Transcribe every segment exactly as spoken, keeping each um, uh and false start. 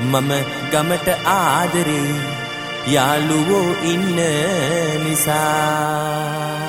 මම ගමට ආදරේ යාළුවෝ ඉන්න නිසා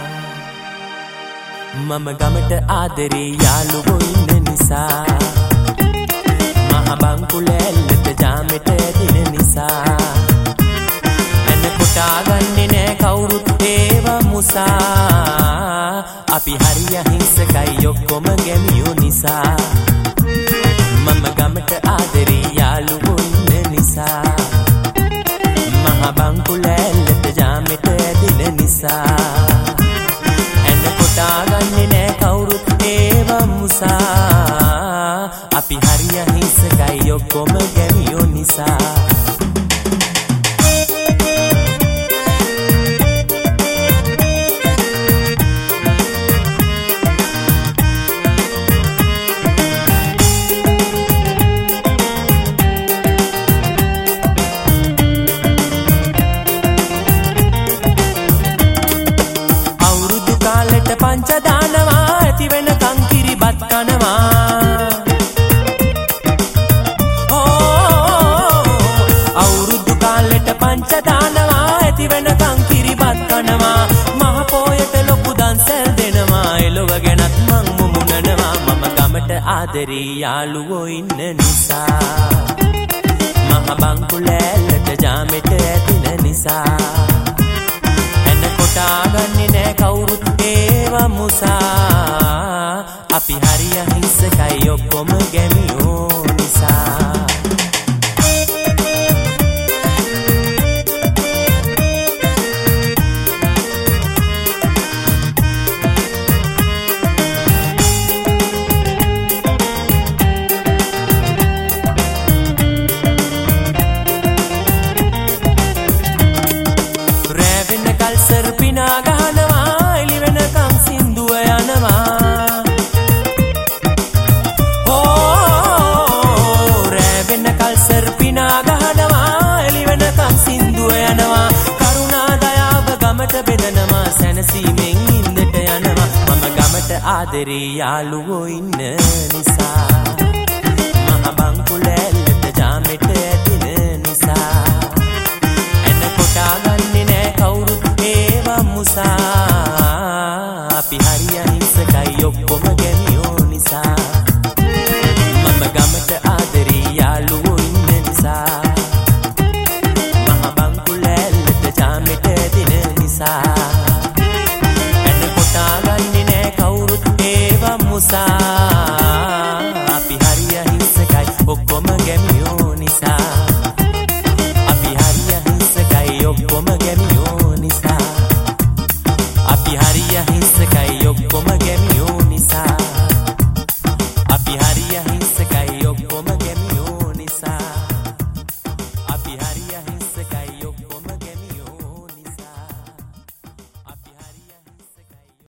මම ගමට ආදරේ යාළුවෝ ඉන්න නිසා මහ බංකුලැල්ලට ජාමෙට දින නිසා එන්න කොටා ගන්නේ නෑ කවුරුත් ඒව මුසා අපි හරිය හිංසකයි ඔක්කොම ගැමියෝ නිසා මම ගමට ආදරේ යාළුවෝ ඉන්න නිසා මහ බංකුලැල්ලට ජාමෙට දින නිසා එන්න කොටා ගන්නේ නෑ කවුරුත් ඒව මුසා අපි හරිය හිංසකයි ඔක්කොම ගැමියෝ නිසා පංචදානවා ඇති වෙනකන් කිරිබත් කනවා අවුරුදු කාලෙට පංචදානවා ඇති වෙනකන් කිරිබත් කනවා මහ පොයට ලොකු දන්සල් දෙනවා එළව ගැනත් මං මුමුණනවා මම ගමට ආදරේ යාළුවෝ ඉන්න නිසා මහ බංකුලැල්ලට ජාමෙට ඇදින නිසා එන්න කොටා ගන්නේ නෑ කවුරුත් ඒව මුසා අපි හරිය හිංසකයි ඔක්කොම ගැමියෝ නිසා රැවෙන කල් සර්පිනා ගහනවා එළි වෙනකම් සින්දුව යනවා ඕ රැවෙන කල් සර්පිනා ගහනවා එළි වෙනකම් සින්දුව යනවා කරුණා දයාව ගමට බෙදනවා සැනසීමෙන් ඉන්නට යනවා මම ගමට ආදරේ යාළුවෝ ඉන්න නිසා මහ බංකුලැල්ලට ජාමෙට ඇදින නිසා එන්න කොටා ගන්නේ නෑ කවුරුත් ඒව මුසා අපි හරිය හිංසකයි ඔක්කොම ගැමියෝ නිසා මම ගමට ආදරේ යාළුවෝ ඉන්න නිසා මහ බංකුලැල්ලට ජාමෙට දින නිසා එන්න කොටා ගන්නේ නෑ කවුරුත් ඒව මුසා අපි හරිය හිංසකයි ඔක්කොම ගැමියෝ නිසා අපි හරිය හිංසකයි ඔක්කොම ගැමියෝ නිසා